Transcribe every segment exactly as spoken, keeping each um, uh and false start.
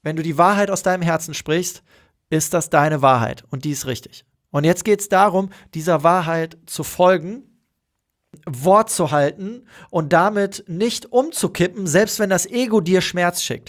wenn du die Wahrheit aus deinem Herzen sprichst, ist das deine Wahrheit und die ist richtig. Und jetzt geht es darum, dieser Wahrheit zu folgen, Wort zu halten und damit nicht umzukippen, selbst wenn das Ego dir Schmerz schickt.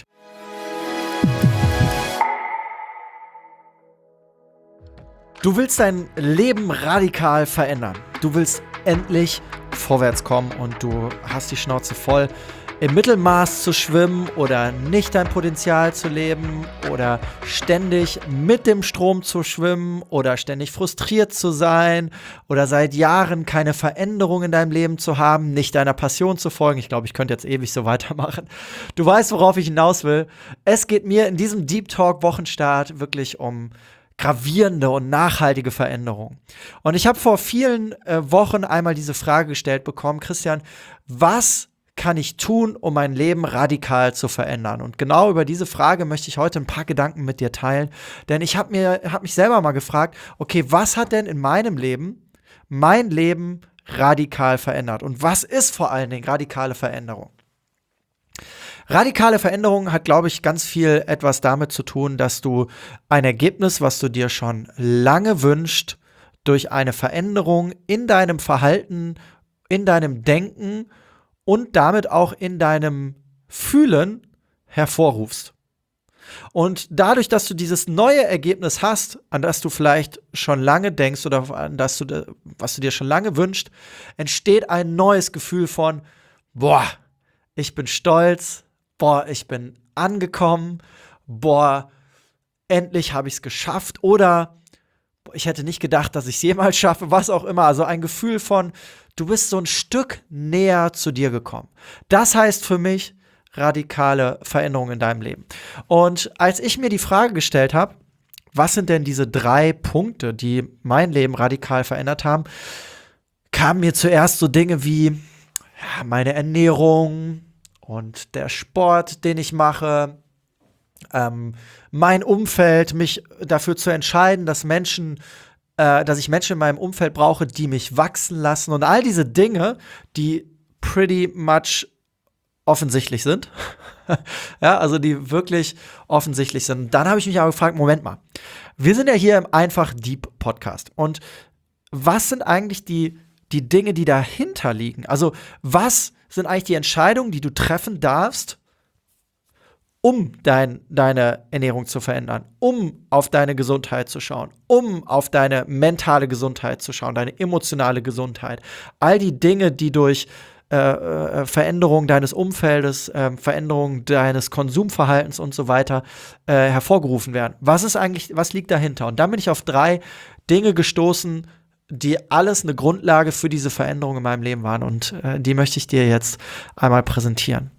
Du willst dein Leben radikal verändern. Du willst endlich vorwärts kommen und du hast die Schnauze voll, im Mittelmaß zu schwimmen oder nicht dein Potenzial zu leben oder ständig mit dem Strom zu schwimmen oder ständig frustriert zu sein oder seit Jahren keine Veränderung in deinem Leben zu haben, nicht deiner Passion zu folgen. Ich glaube, ich könnte jetzt ewig so weitermachen. Du weißt, worauf ich hinaus will. Es geht mir in diesem Deep Talk Wochenstart wirklich um gravierende und nachhaltige Veränderung. Und ich habe vor vielen äh, Wochen einmal diese Frage gestellt bekommen, Christian, was kann ich tun, um mein Leben radikal zu verändern? Und genau über diese Frage möchte ich heute ein paar Gedanken mit dir teilen, denn ich habe mir habe mich selber mal gefragt, okay, was hat denn in meinem Leben mein Leben radikal verändert? Und was ist vor allen Dingen radikale Veränderung? Radikale Veränderung hat, glaube ich, ganz viel etwas damit zu tun, dass du ein Ergebnis, was du dir schon lange wünschst, durch eine Veränderung in deinem Verhalten, in deinem Denken und damit auch in deinem Fühlen hervorrufst. Und dadurch, dass du dieses neue Ergebnis hast, an das du vielleicht schon lange denkst oder an das du, was du dir schon lange wünschst, entsteht ein neues Gefühl von, boah, ich bin stolz, boah, ich bin angekommen, boah, endlich habe ich es geschafft oder boah, ich hätte nicht gedacht, dass ich es jemals schaffe, was auch immer. Also ein Gefühl von, du bist so ein Stück näher zu dir gekommen. Das heißt für mich radikale Veränderungen in deinem Leben. Und als ich mir die Frage gestellt habe, was sind denn diese drei Punkte, die mein Leben radikal verändert haben, kamen mir zuerst so Dinge wie ja, meine Ernährung, und der Sport, den ich mache, ähm, mein Umfeld, mich dafür zu entscheiden, dass Menschen, äh, dass ich Menschen in meinem Umfeld brauche, die mich wachsen lassen und all diese Dinge, die pretty much offensichtlich sind. Ja, also die wirklich offensichtlich sind. Und dann habe ich mich aber gefragt, Moment mal, wir sind ja hier im Einfach Deep Podcast und was sind eigentlich die, die Dinge, die dahinter liegen? Also was sind eigentlich die Entscheidungen, die du treffen darfst, um dein, deine Ernährung zu verändern, um auf deine Gesundheit zu schauen, um auf deine mentale Gesundheit zu schauen, deine emotionale Gesundheit. All die Dinge, die durch äh, äh, Veränderung deines Umfeldes, äh, Veränderung deines Konsumverhaltens und so weiter äh, hervorgerufen werden. Was ist eigentlich, was liegt dahinter? Und dann bin ich auf drei Dinge gestoßen, die alles eine Grundlage für diese Veränderung in meinem Leben waren und äh, die möchte ich dir jetzt einmal präsentieren.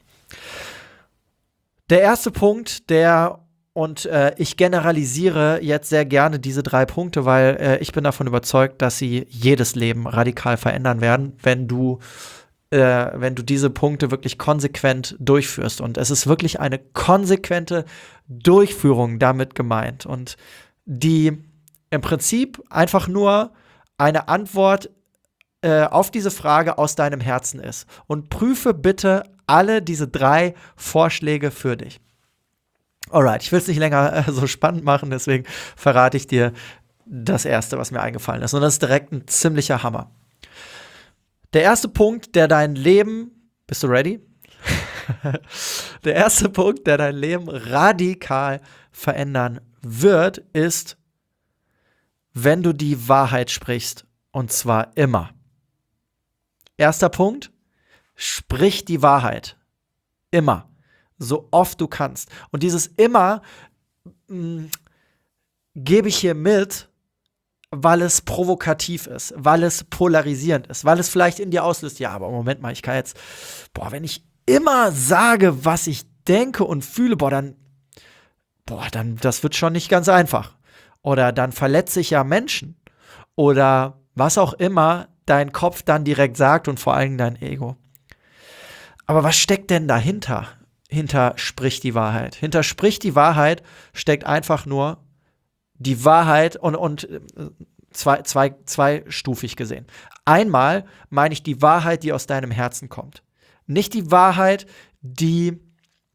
Der erste Punkt, der, und äh, ich generalisiere jetzt sehr gerne diese drei Punkte, weil äh, ich bin davon überzeugt, dass sie jedes Leben radikal verändern werden, wenn du, äh, wenn du diese Punkte wirklich konsequent durchführst. Und es ist wirklich eine konsequente Durchführung damit gemeint und die im Prinzip einfach nur eine Antwort äh, auf diese Frage aus deinem Herzen ist. Und prüfe bitte alle diese drei Vorschläge für dich. Alright, ich will es nicht länger äh, so spannend machen, deswegen verrate ich dir das Erste, was mir eingefallen ist. Und das ist direkt ein ziemlicher Hammer. Der erste Punkt, der dein Leben, bist du ready? Der erste Punkt, der dein Leben radikal verändern wird, ist, wenn du die Wahrheit sprichst, und zwar immer. Erster Punkt, sprich die Wahrheit. Immer. So oft du kannst. Und dieses immer mh, gebe ich hier mit, weil es provokativ ist, weil es polarisierend ist, weil es vielleicht in dir auslöst, ja, aber Moment mal, ich kann jetzt, boah, wenn ich immer sage, was ich denke und fühle, boah, dann, boah, dann, das wird schon nicht ganz einfach. Oder dann verletze ich ja Menschen. Oder was auch immer dein Kopf dann direkt sagt und vor allem dein Ego. Aber was steckt denn dahinter? Hinter sprich die Wahrheit. Hinter sprich die Wahrheit steckt einfach nur die Wahrheit und, und zwei, zwei, zweistufig gesehen. Einmal meine ich die Wahrheit, die aus deinem Herzen kommt. Nicht die Wahrheit, die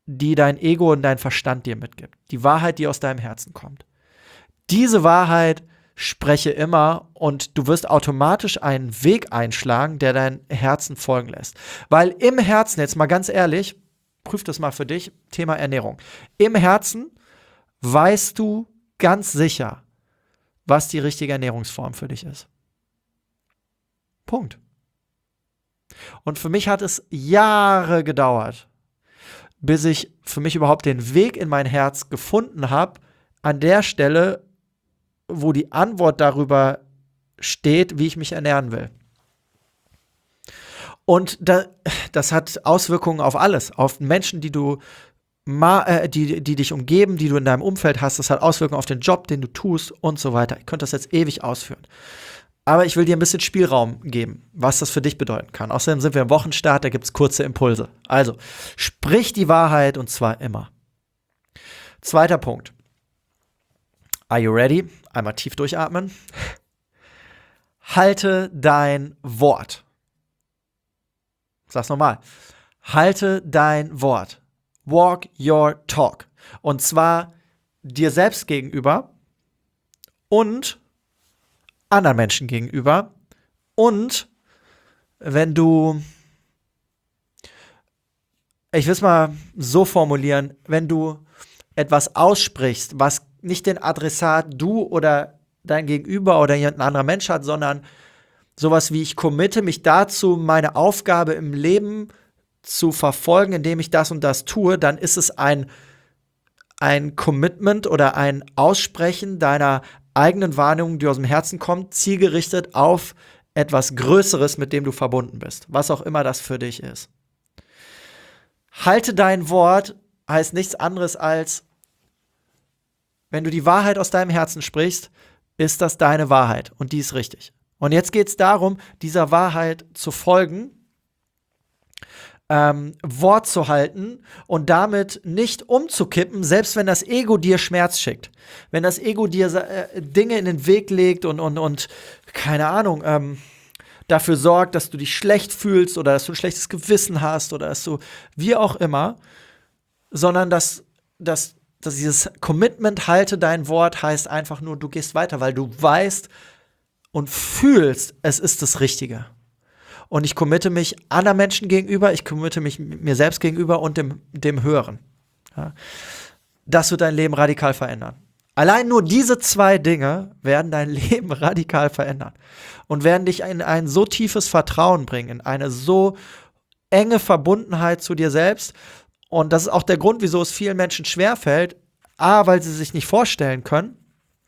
die dein Ego und dein Verstand dir mitgibt. Die Wahrheit, die aus deinem Herzen kommt. Diese Wahrheit spreche immer und du wirst automatisch einen Weg einschlagen, der dein Herzen folgen lässt. Weil im Herzen, jetzt mal ganz ehrlich, prüf das mal für dich, Thema Ernährung. Im Herzen weißt du ganz sicher, was die richtige Ernährungsform für dich ist. Punkt. Und für mich hat es Jahre gedauert, bis ich für mich überhaupt den Weg in mein Herz gefunden habe, an der Stelle, wo die Antwort darüber steht, wie ich mich ernähren will. Und da, das hat Auswirkungen auf alles, auf Menschen, die du ma, äh, die, die dich umgeben, die du in deinem Umfeld hast. Das hat Auswirkungen auf den Job, den du tust und so weiter. Ich könnte das jetzt ewig ausführen. Aber ich will dir ein bisschen Spielraum geben, was das für dich bedeuten kann. Außerdem sind wir im Wochenstart, da gibt es kurze Impulse. Also, sprich die Wahrheit und zwar immer. Zweiter Punkt. Are you ready? Einmal tief durchatmen. Halte dein Wort. Sag's nochmal. Halte dein Wort. Walk your talk. Und zwar dir selbst gegenüber und anderen Menschen gegenüber. Und wenn du, ich will es mal so formulieren, wenn du etwas aussprichst, was nicht den Adressat du oder dein Gegenüber oder irgendein anderer Mensch hat, sondern sowas wie ich committe mich dazu, meine Aufgabe im Leben zu verfolgen, indem ich das und das tue, dann ist es ein, ein Commitment oder ein Aussprechen deiner eigenen Wahrnehmung, die aus dem Herzen kommt, zielgerichtet auf etwas Größeres, mit dem du verbunden bist, was auch immer das für dich ist. Halte dein Wort heißt nichts anderes als, wenn du die Wahrheit aus deinem Herzen sprichst, ist das deine Wahrheit und die ist richtig. Und jetzt geht es darum, dieser Wahrheit zu folgen, ähm, Wort zu halten und damit nicht umzukippen, selbst wenn das Ego dir Schmerz schickt. Wenn das Ego dir äh, Dinge in den Weg legt und, und, und keine Ahnung, ähm, dafür sorgt, dass du dich schlecht fühlst oder dass du ein schlechtes Gewissen hast oder dass du, wie auch immer, sondern dass, dass, dass dieses Commitment, halte dein Wort, heißt einfach nur, du gehst weiter, weil du weißt und fühlst, es ist das Richtige. Und ich committe mich anderen Menschen gegenüber, ich committe mich mir selbst gegenüber und dem, dem Höheren. Ja. Das wird dein Leben radikal verändern. Allein nur diese zwei Dinge werden dein Leben radikal verändern und werden dich in ein so tiefes Vertrauen bringen, in eine so enge Verbundenheit zu dir selbst. Und das ist auch der Grund, wieso es vielen Menschen schwerfällt. A, weil sie sich nicht vorstellen können.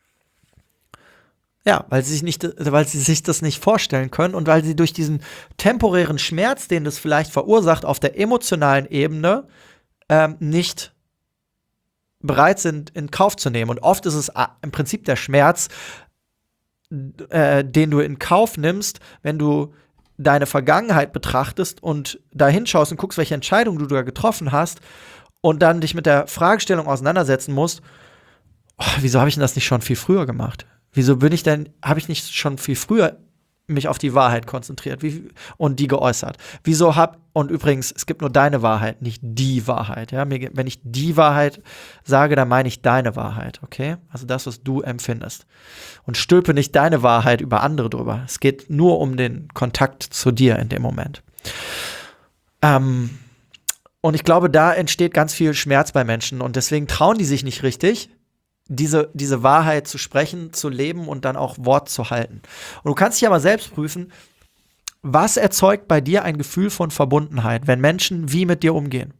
Ja, weil sie sich nicht, weil sie sich das nicht vorstellen können und weil sie durch diesen temporären Schmerz, den das vielleicht verursacht, auf der emotionalen Ebene ähm, nicht bereit sind, in Kauf zu nehmen. Und oft ist es im Prinzip der Schmerz, äh, den du in Kauf nimmst, wenn du deine Vergangenheit betrachtest und da hinschaust und guckst, welche Entscheidung du da getroffen hast und dann dich mit der Fragestellung auseinandersetzen musst, oh, wieso habe ich denn das nicht schon viel früher gemacht? Wieso bin ich denn, habe ich nicht schon viel früher mich auf die Wahrheit konzentriert wie, und die geäußert? Wieso hab, und übrigens, es gibt nur deine Wahrheit, nicht die Wahrheit, ja? Mir, wenn ich die Wahrheit sage, dann meine ich deine Wahrheit, okay? Also das, was du empfindest. Und stülpe nicht deine Wahrheit über andere drüber. Es geht nur um den Kontakt zu dir in dem Moment. Ähm, und ich glaube, da entsteht ganz viel Schmerz bei Menschen und deswegen trauen die sich nicht richtig, Diese, diese Wahrheit zu sprechen, zu leben und dann auch Wort zu halten. Und du kannst dich ja mal selbst prüfen, was erzeugt bei dir ein Gefühl von Verbundenheit, wenn Menschen wie mit dir umgehen?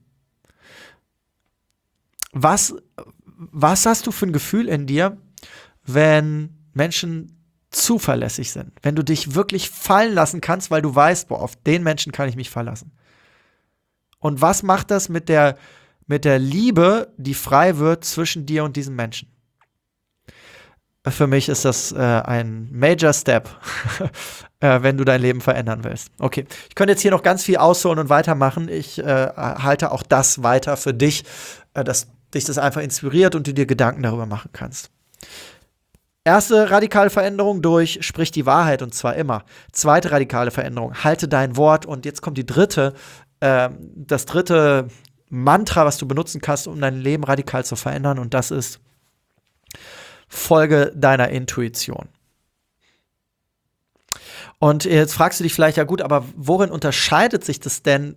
Was, was hast du für ein Gefühl in dir, wenn Menschen zuverlässig sind? Wenn du dich wirklich fallen lassen kannst, weil du weißt, boah, auf den Menschen kann ich mich verlassen. Und was macht das mit der, mit der Liebe, die frei wird zwischen dir und diesem Menschen? Für mich ist das äh, ein Major Step, äh, wenn du dein Leben verändern willst. Okay, ich könnte jetzt hier noch ganz viel ausholen und weitermachen. Ich äh, halte auch das weiter für dich, äh, dass dich das einfach inspiriert und du dir Gedanken darüber machen kannst. Erste radikale Veränderung durch, sprich die Wahrheit und zwar immer. Zweite radikale Veränderung, halte dein Wort und jetzt kommt die dritte, äh, das dritte Mantra, was du benutzen kannst, um dein Leben radikal zu verändern. Und das ist: Folge deiner Intuition. Und jetzt fragst du dich vielleicht, ja gut, aber worin unterscheidet sich das denn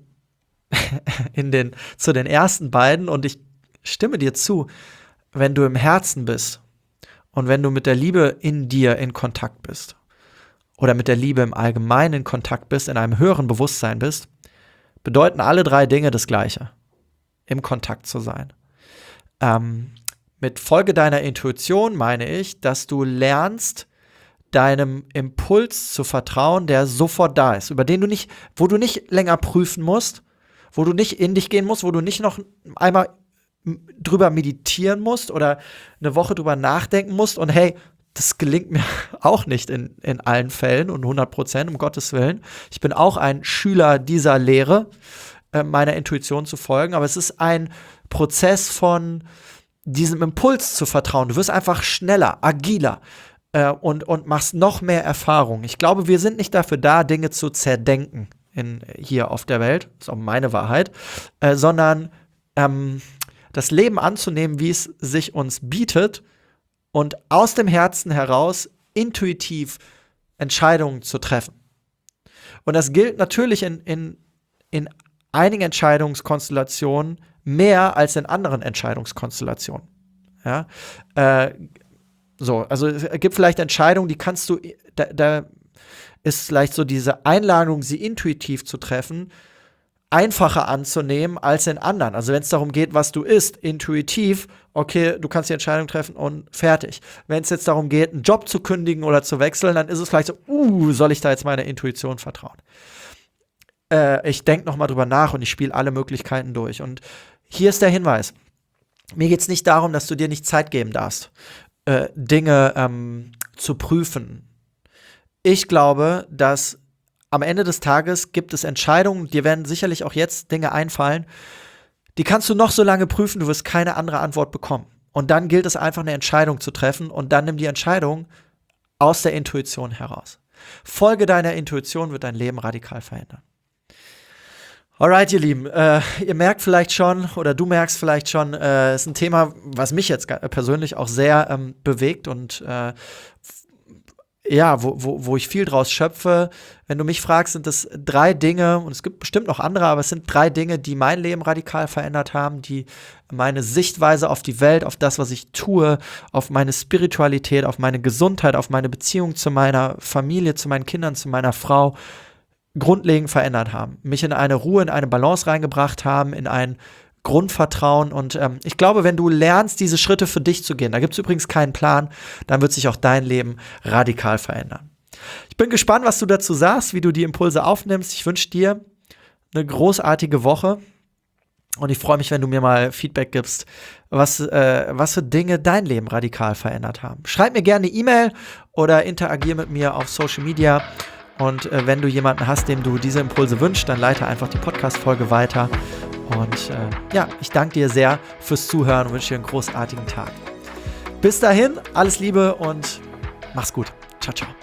in den, zu den ersten beiden? Und ich stimme dir zu, wenn du im Herzen bist und wenn du mit der Liebe in dir in Kontakt bist oder mit der Liebe im Allgemeinen in Kontakt bist, in einem höheren Bewusstsein bist, bedeuten alle drei Dinge das Gleiche: im Kontakt zu sein. Ähm, mit Folge deiner Intuition meine ich, dass du lernst, deinem Impuls zu vertrauen, der sofort da ist, über den du nicht, wo du nicht länger prüfen musst, wo du nicht in dich gehen musst, wo du nicht noch einmal drüber meditieren musst oder eine Woche drüber nachdenken musst und hey, das gelingt mir auch nicht in, in allen Fällen und hundert Prozent, um Gottes Willen. Ich bin auch ein Schüler dieser Lehre, äh, meiner Intuition zu folgen, aber es ist ein Prozess von diesem Impuls zu vertrauen. Du wirst einfach schneller, agiler äh, und, und machst noch mehr Erfahrung. Ich glaube, wir sind nicht dafür da, Dinge zu zerdenken in, hier auf der Welt, das ist auch meine Wahrheit, äh, sondern ähm, das Leben anzunehmen, wie es sich uns bietet und aus dem Herzen heraus intuitiv Entscheidungen zu treffen. Und das gilt natürlich in, in, in einigen Entscheidungskonstellationen mehr als in anderen Entscheidungskonstellationen. Ja? Äh, so, also es gibt vielleicht Entscheidungen, die kannst du, da, da ist vielleicht so diese Einladung, sie intuitiv zu treffen, einfacher anzunehmen als in anderen. Also wenn es darum geht, was du isst, intuitiv, okay, du kannst die Entscheidung treffen und fertig. Wenn es jetzt darum geht, einen Job zu kündigen oder zu wechseln, dann ist es vielleicht so, uh, soll ich da jetzt meiner Intuition vertrauen? Äh, ich denke noch mal drüber nach und ich spiele alle Möglichkeiten durch. Und hier ist der Hinweis. Mir geht es nicht darum, dass du dir nicht Zeit geben darfst, äh, Dinge ähm, zu prüfen. Ich glaube, dass am Ende des Tages gibt es Entscheidungen, dir werden sicherlich auch jetzt Dinge einfallen, die kannst du noch so lange prüfen, du wirst keine andere Antwort bekommen. Und dann gilt es einfach, eine Entscheidung zu treffen und dann nimm die Entscheidung aus der Intuition heraus. Folge deiner Intuition wird dein Leben radikal verändern. Alright, ihr Lieben, äh, ihr merkt vielleicht schon, oder du merkst vielleicht schon, äh, ist ein Thema, was mich jetzt persönlich auch sehr ähm, bewegt und äh, ja, wo, wo, wo ich viel draus schöpfe. Wenn du mich fragst, sind das drei Dinge, und es gibt bestimmt noch andere, aber es sind drei Dinge, die mein Leben radikal verändert haben, die meine Sichtweise auf die Welt, auf das, was ich tue, auf meine Spiritualität, auf meine Gesundheit, auf meine Beziehung zu meiner Familie, zu meinen Kindern, zu meiner Frau grundlegend verändert haben. Mich in eine Ruhe, in eine Balance reingebracht haben, in ein Grundvertrauen. Und ähm, ich glaube, wenn du lernst, diese Schritte für dich zu gehen, da gibt es übrigens keinen Plan, dann wird sich auch dein Leben radikal verändern. Ich bin gespannt, was du dazu sagst, wie du die Impulse aufnimmst. Ich wünsche dir eine großartige Woche und ich freue mich, wenn du mir mal Feedback gibst, was, äh, was für Dinge dein Leben radikal verändert haben. Schreib mir gerne eine E-Mail oder interagier mit mir auf Social Media. Und äh, wenn du jemanden hast, dem du diese Impulse wünschst, dann leite einfach die Podcast-Folge weiter. Und äh, ja, ich danke dir sehr fürs Zuhören und wünsche dir einen großartigen Tag. Bis dahin, alles Liebe und mach's gut. Ciao, ciao.